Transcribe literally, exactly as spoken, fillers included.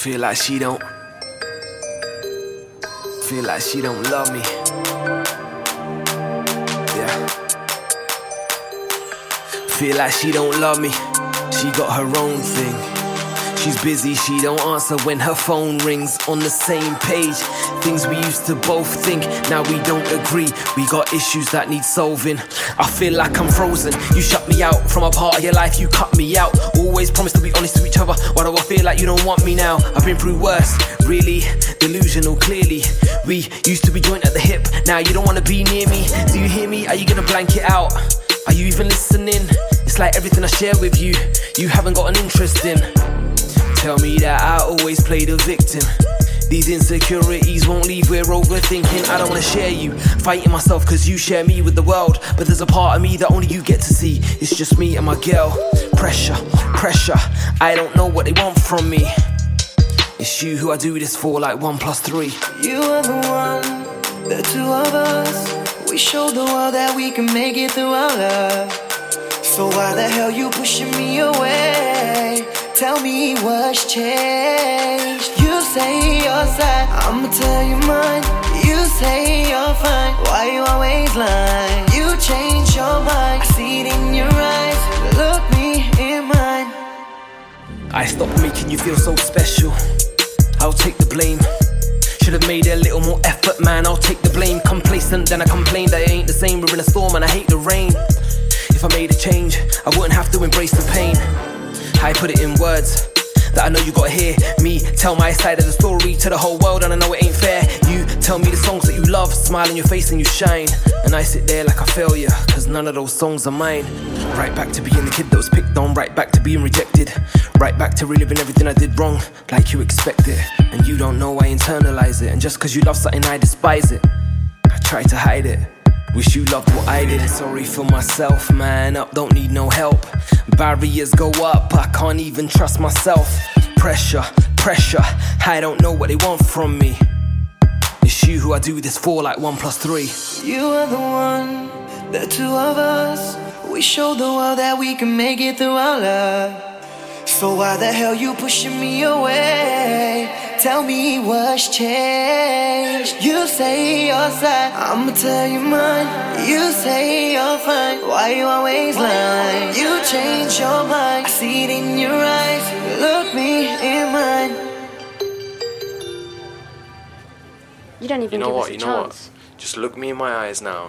Feel like she don't Feel like she don't love me. Yeah. Feel like she don't love me. She got her own thing. She's busy, she don't answer when her phone rings. On the same page, things we used to both think, now we don't agree. We got issues that need solving. I feel like I'm frozen. You shut me out from a part of your life, you cut me out. Always promise to be honest to each other. Why do I feel like you don't want me now? I've been through worse, really delusional, clearly. We used to be joined at the hip, now you don't wanna be near me. Do you hear me? Are you gonna blank it out? Are you even listening? It's like everything I share with you, you haven't got an interest in. Tell me that I always play the victim. These insecurities won't leave, we're overthinking. I don't wanna share you, fighting myself cause you share me with the world. But there's a part of me that only you get to see. It's just me and my girl. Pressure, pressure, I don't know what they want from me. It's you who I do this for, like one plus three. You are the one, the two of us. We showed the world that we can make it through our love. So why the hell you pushing me away? Tell me what's changed. You say your side, I'ma tell you mine. You say you're fine, why you always lying? You change your mind, I see it in your eyes. Look me in mine. I stopped making you feel so special, I'll take the blame. Should've made a little more effort, man, I'll take the blame. Complacent, then I complain that it ain't the same. We're in a storm and I hate the rain. If I made a change, I wouldn't have to embrace the pain. I put it in words that I know you gotta hear me tell my side of the story to the whole world, and I know it ain't fair. You tell me the songs that you love, smile in your face and you shine, and I sit there like a failure, cause none of those songs are mine. Right back to being the kid that was picked on, right back to being rejected, right back to reliving everything I did wrong, like you expect it. And you don't know I internalize it, and just cause you love something I despise it. I try to hide it, wish you loved what I did. Sorry for myself, man up, don't need no help. Barriers go up, I can't even trust myself. Pressure, pressure, I don't know what they want from me. It's you who I do this for, like one plus three. You are the one, the two of us. We showed the world that we can make it through our love. So why the hell you pushing me away? Tell me what's changed. You say your side, I'ma tell you mine. You say you're fine, why you always lying? You change your mind, I see it in your eyes. Look me in mine. You don't even You know give what, us a you know what? chance. Just look me in my eyes now.